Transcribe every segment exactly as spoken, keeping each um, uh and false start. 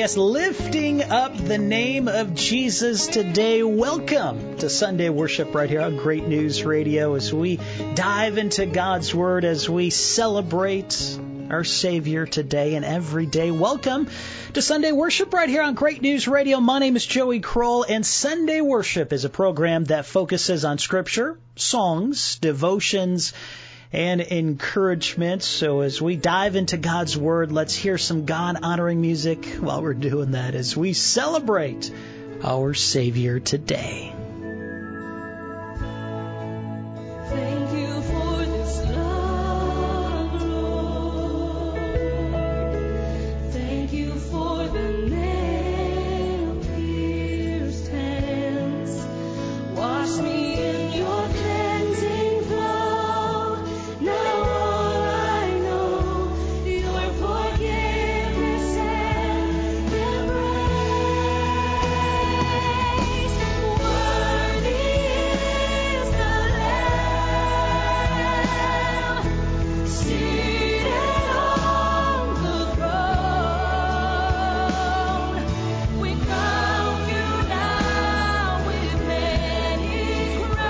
yes, lifting up the name of Jesus today. Welcome to Sunday Worship right here on Great News Radio as we dive into God's Word, as we celebrate our Savior today and every day. Welcome to Sunday Worship right here on Great News Radio. My name is Joey Kroll, and Sunday Worship is a program that focuses on Scripture, songs, devotions, and encouragement. So as we dive into God's Word, let's hear some God-honoring music while we're doing that as we celebrate our Savior today. Thank you for this love, Lord. Thank you for the nail-pierced hands. Wash me in your cleansing flow. Now all I know, your forgiveness and embrace. Worthy is the Lamb seated on the throne. We crown you now with many crowns.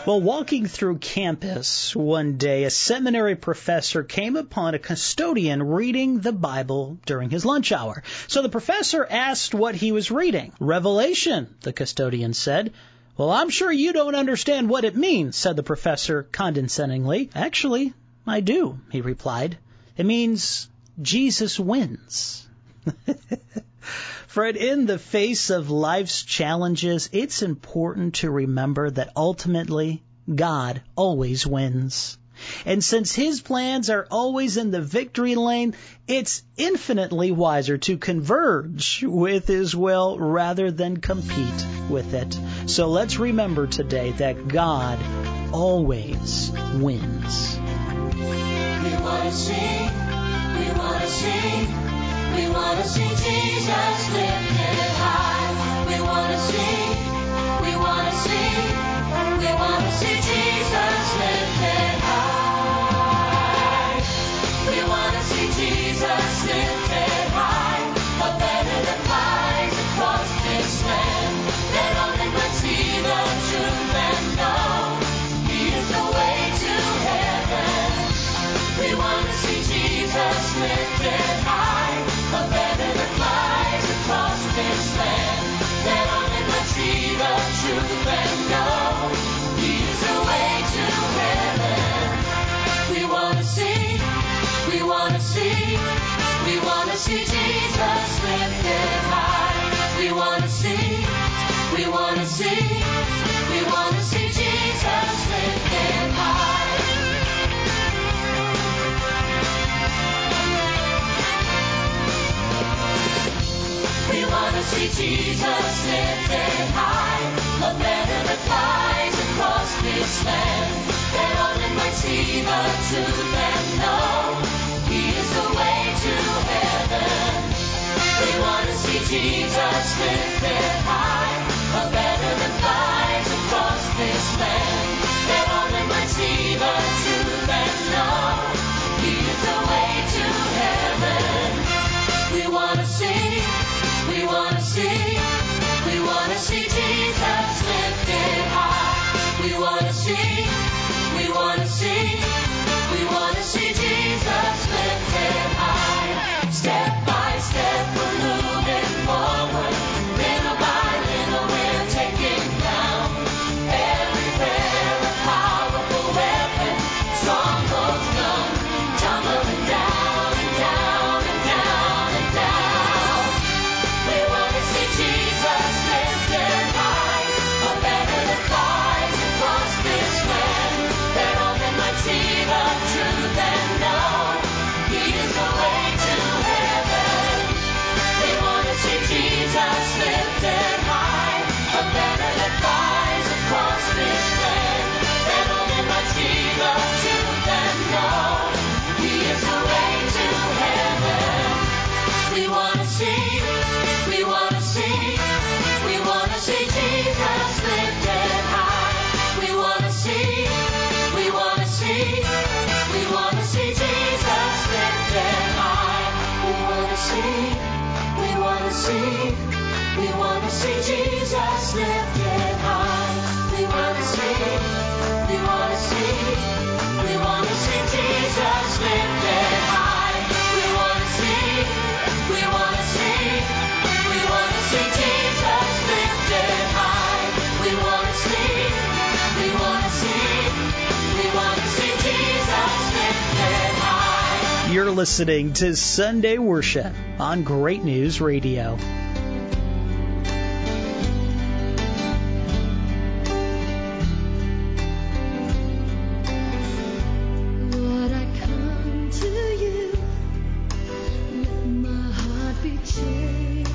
Well, walking through campus one day, a seminary professor came upon a custodian reading the Bible during his lunch hour. So the professor asked what he was reading. Revelation, the custodian said. Well, I'm sure you don't understand what it means, said the professor condescendingly. Actually, I do, he replied. It means Jesus wins. Fred, in the face of life's challenges, it's important to remember that ultimately, God always wins. And since His plans are always in the victory lane, it's infinitely wiser to converge with His will rather than compete with it. So let's remember today that God always wins. We want to see, we want to see, we want to see Jesus lifted high. We want to see, we want to see, we want to see Jesus lifted high. We want to see Jesus lifted high, a banner that flies across this land, that only might see the truth and know He is the way to heaven. We want to see Jesus lifted high, a banner that flies across this land, that only might see the truth and know He is the way to heaven. We want to see, we want to see, we want to see Jesus lifted high. We want to see, we want to see, we want to see Jesus lifted high. We want to see Jesus lifted high, a banner that flies across this land, that only might see the truth and know He is the way to heaven. We want to see Jesus lifted high, a banner that flies across this land, that only might see the truth and know He is the way to heaven. We want to see, we want to see, we want to see Jesus lifted high. We want to see, we want to see, we want to see Jesus lifted high. Step by step we're moving forward, little by little we're taking down every very powerful weapon, strongholds gone, tumbling down and down and down and down. We want to see Jesus lifted high, a banner that flies across this land, that only might see the truth and know He is the way to heaven. We want to see Jesus lifted high, a banner that flies across this land, that only might see the truth and know He is the way to heaven. We want to see, we want to see, we want to see Jesus lifted high. We want to see, we want to see, we want to see Jesus lifted high. We want to see, we want to see, we want to see Jesus lifted high. We want to see, we want to see, we want to see Jesus lifted high. We want to see, we want to see, we want to see Jesus lifted high. We want to see, we want to see, we want to see Jesus lifted high. You're listening to Sunday Worship on Great News Radio. Lord, I come to you, let my heart be changed,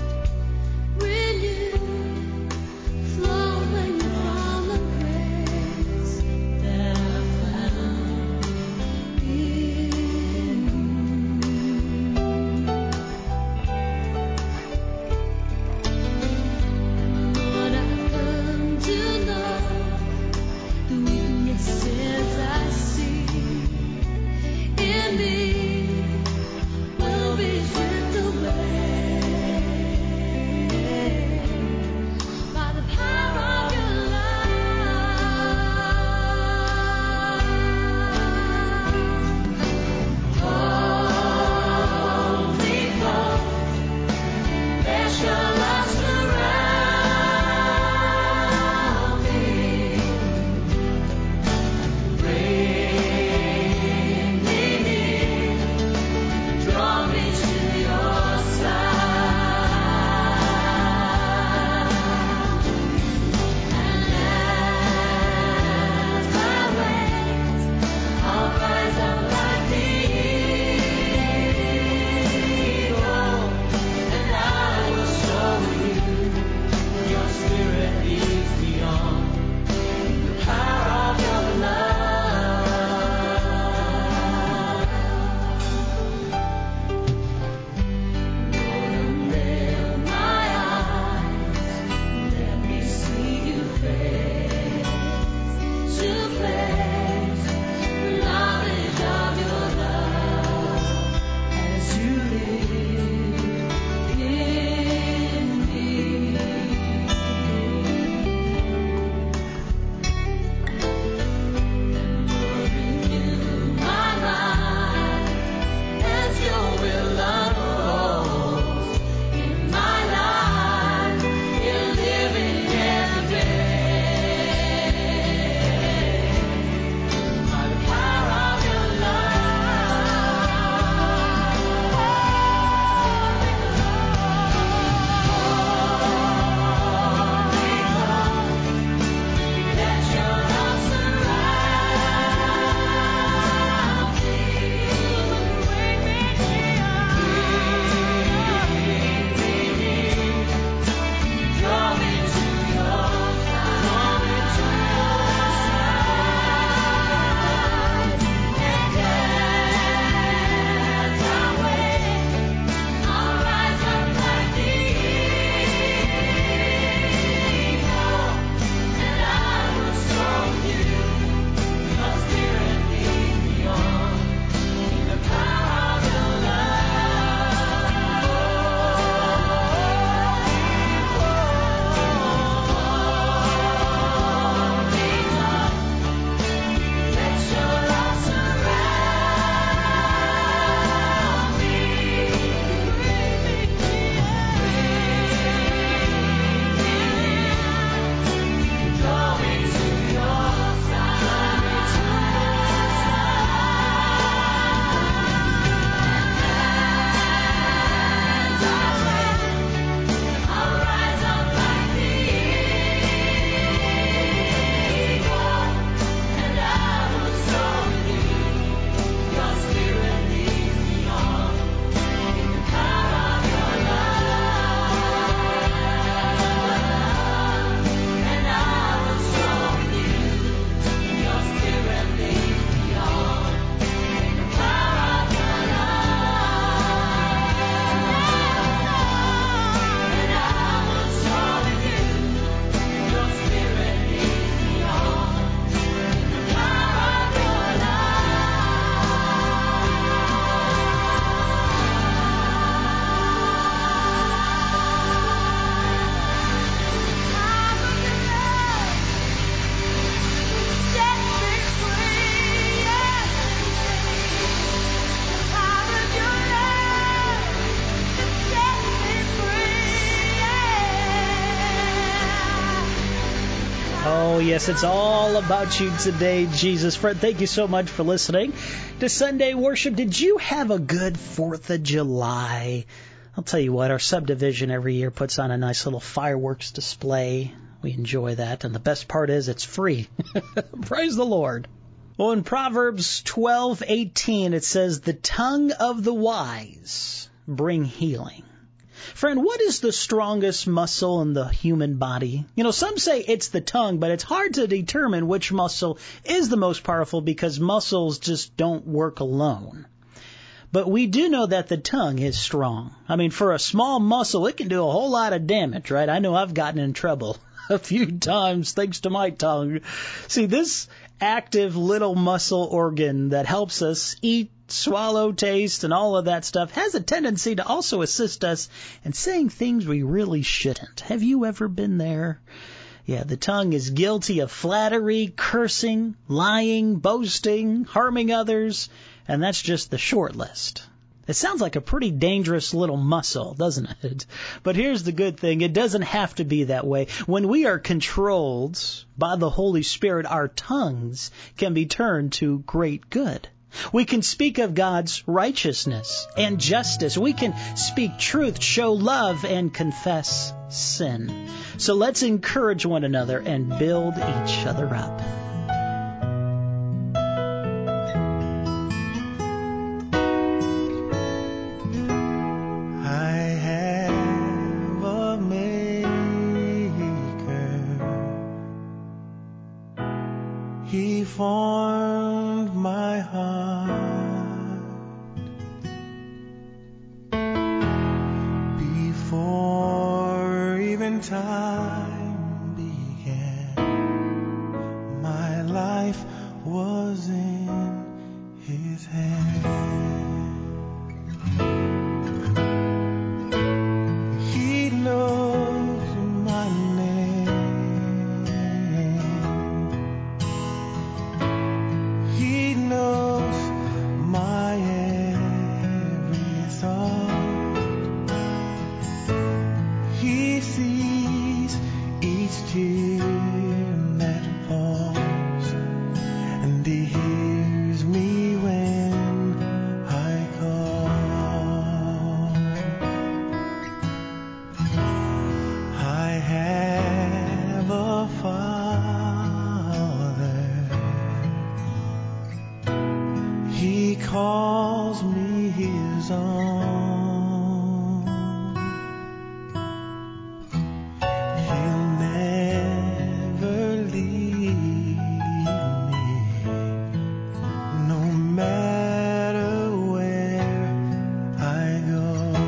renewed, flowing from the grace that I found in you. Oh, yes, it's all about you today, Jesus. Fred, thank you so much for listening to Sunday Worship. Did you have a good fourth of July? I'll tell you what, our subdivision every year puts on a nice little fireworks display. We enjoy that, and the best part is it's free. Praise the Lord. Well, in Proverbs twelve eighteen, it says, "The tongue of the wise bring healing." Friend, what is the strongest muscle in the human body? You know, some say it's the tongue, but it's hard to determine which muscle is the most powerful because muscles just don't work alone. But we do know that the tongue is strong. I mean, for a small muscle, it can do a whole lot of damage, right? I know I've gotten in trouble a few times thanks to my tongue. See, this active little muscle organ that helps us eat, swallow, taste, and all of that stuff has a tendency to also assist us in saying things we really shouldn't. Have you ever been there? Yeah, the tongue is guilty of flattery, cursing, lying, boasting, harming others, and that's just the short list. It sounds like a pretty dangerous little muscle, doesn't it? But here's the good thing. It doesn't have to be that way. When we are controlled by the Holy Spirit, our tongues can be turned to great good. We can speak of God's righteousness and justice. We can speak truth, show love, and confess sin. So let's encourage one another and build each other up. He formed my heart before even time began. My life was in His hand. He knows my name. He knows my every thought. He sees each tear that falls, and He hears me when I call. I have a Father. He calls me His own. He'll never leave me, no matter where I go.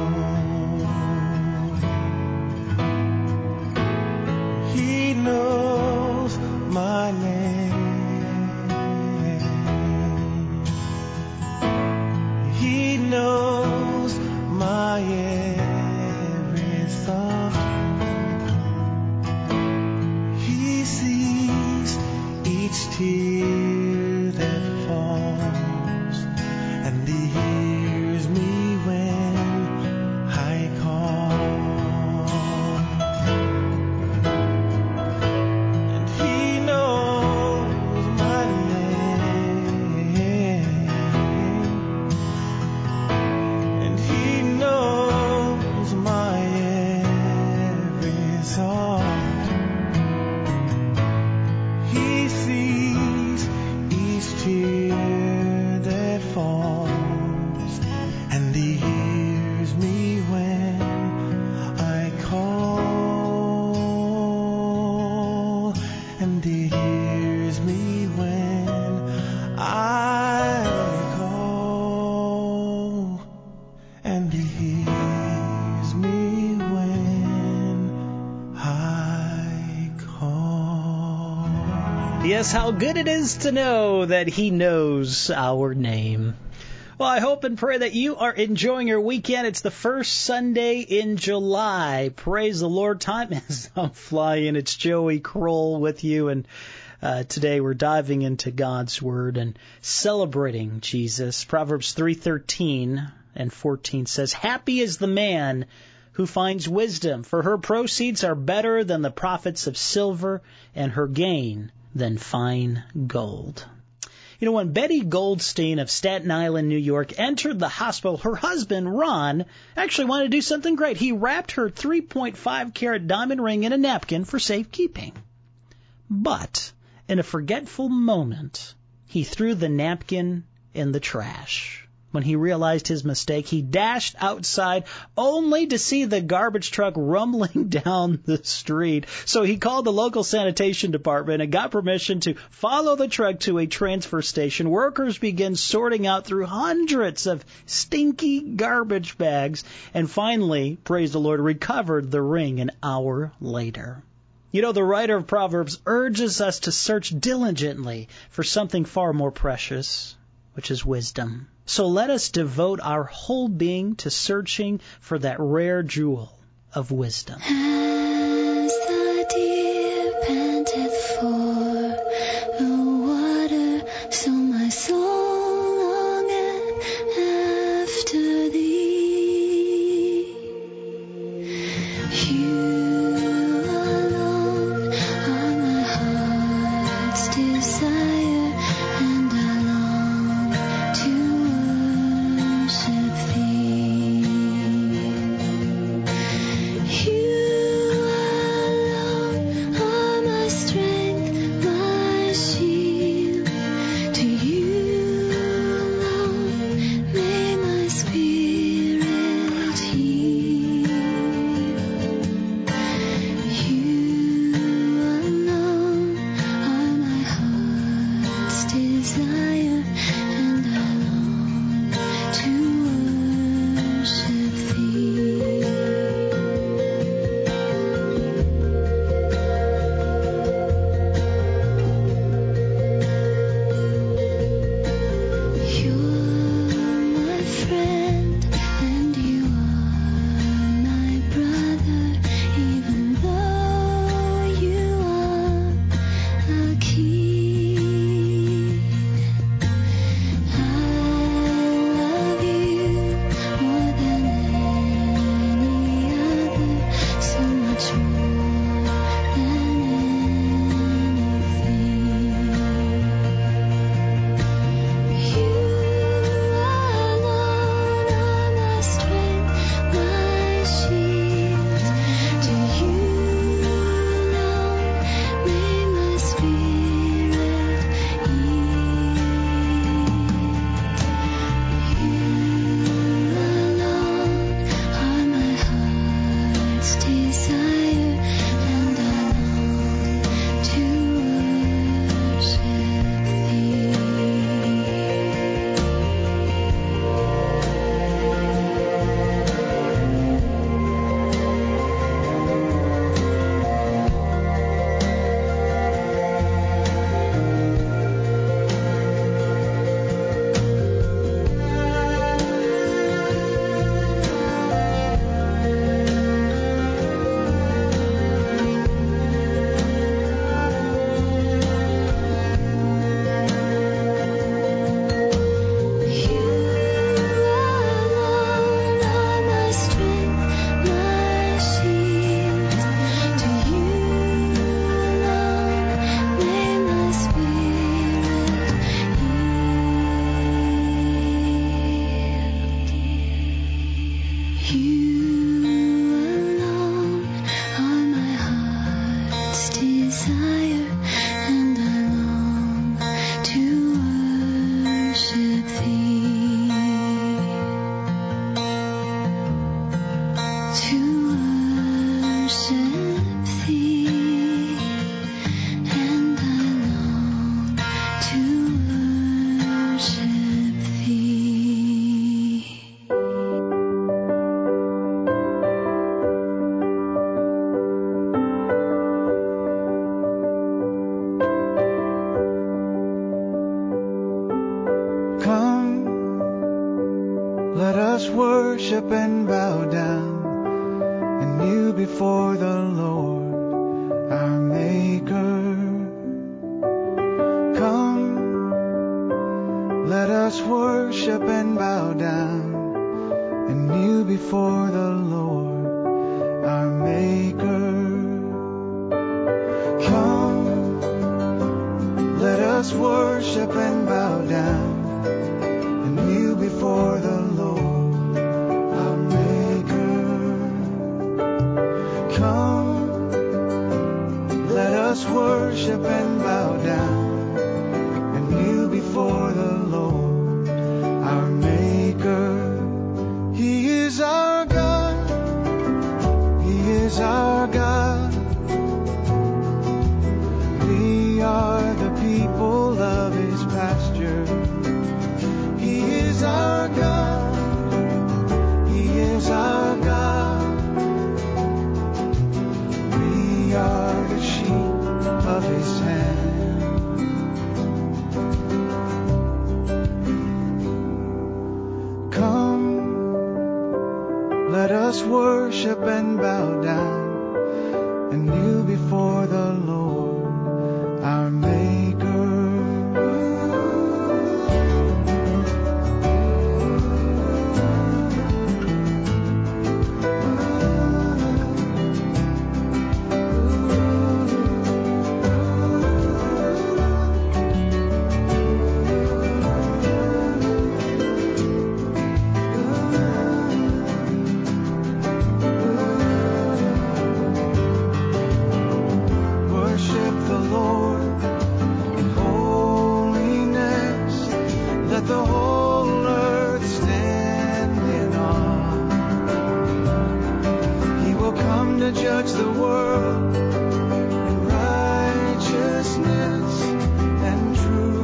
He knows my name. He knows my every thought. He sees each tear that falls, and He hears me when I call. And He knows my name. And He knows my every thought. He sees each tear that falls, and He hears me when I call. And He hears me when I call. And He hears me when I call. Yes, how good it is to know that He knows our name. Well, I hope and pray that you are enjoying your weekend. It's the first Sunday in July. Praise the Lord. Time is flying. It's Joey Kroll with you, and uh, today we're diving into God's Word and celebrating Jesus. Proverbs three thirteen and fourteen says, "Happy is the man who finds wisdom, for her proceeds are better than the profits of silver, and her gain than fine gold. You know, when Betty Goldstein of Staten Island, New York, entered the hospital, her husband, Ron, actually wanted to do something great. He wrapped her three point five carat diamond ring in a napkin for safekeeping. But in a forgetful moment, he threw the napkin in the trash. When he realized his mistake, he dashed outside only to see the garbage truck rumbling down the street. So he called the local sanitation department and got permission to follow the truck to a transfer station. Workers began sorting out through hundreds of stinky garbage bags and finally, praise the Lord, recovered the ring an hour later. You know, the writer of Proverbs urges us to search diligently for something far more precious, which is wisdom. So let us devote our whole being to searching for that rare jewel of wisdom. As the deer panteth for the water, so my soul longeth after thee. You alone are my heart's desire, and I long to worship thee. You alone are my strength, my shield. To you alone may my spirit yield. You alone are my heart's desire, and I long to worship thee. You're my friend, and you are my brother, even though you are a king. I love you more than any other, so much more than anything. You alone are my strength, my shield. To you alone may my spirit yield. You alone are my heart's desire, and I long to worship thee. You alone are my strength, my shield. To you alone may my spirit yield. You alone are my heart's desire, and I long to worship thee. To worship thee, and I long to worship thee. Come, let us worship and bow down anew before the Lord, our Maker. Come, let us worship and bow down anew before the Lord, us worship and bow down and kneel before the Lord, our Maker. Come, let us worship and bow down and kneel before the Lord, our Maker. He is our God. He is our God. We are the people of His pasture. He is our God. He is our God. We are the sheep of His hand. Come, let us worship and bow down and kneel before the Lord, our Maker. Worship the Lord in holiness. Let the whole earth stand in awe. He will come to judge the world in righteousness and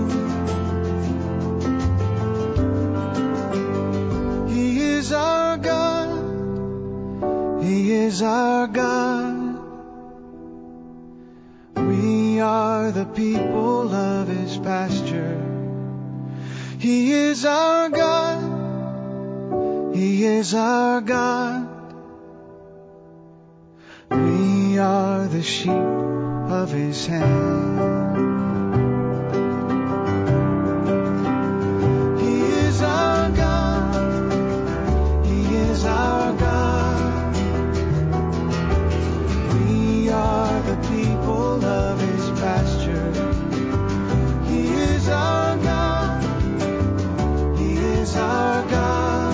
truth. He is our God. He is our God. We are the people of His pasture. He is our God. He is our God. We are the sheep of His hand. He is our God. He is our God. We are the people of His pasture. He is our God. He is our God.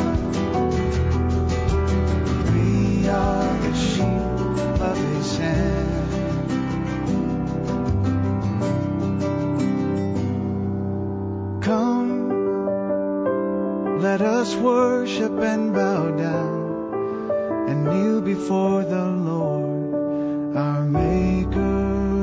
We are the sheep of His hand. Come, let us worship and bow down and kneel before the Lord, our Maker.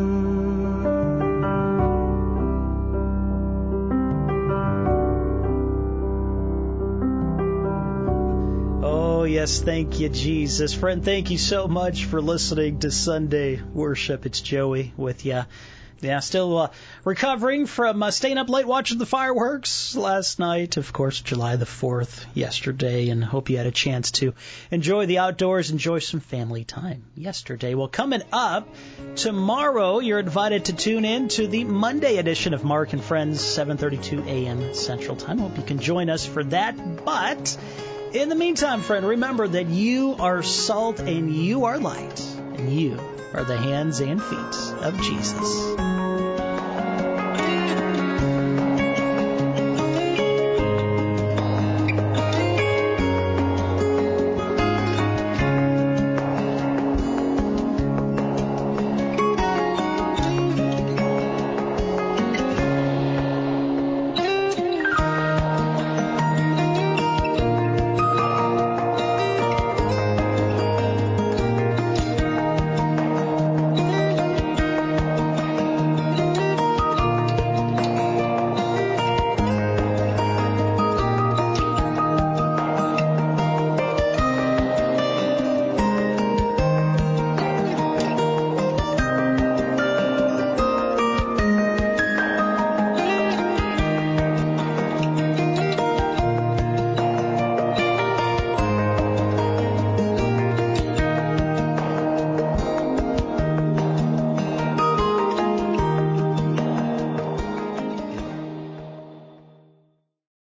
Oh, yes, thank you, Jesus. Friend, thank you so much for listening to Sunday Worship. It's Joey with you. Yeah, still uh, recovering from uh, staying up late watching the fireworks last night. Of course, July the fourth yesterday, and hope you had a chance to enjoy the outdoors, enjoy some family time yesterday. Well, coming up tomorrow, you're invited to tune in to the Monday edition of Mark and Friends, seven thirty-two a.m. Central Time. Hope you can join us for that. But in the meantime, friend, remember that you are salt and you are light, and you are the hands and feet of Jesus.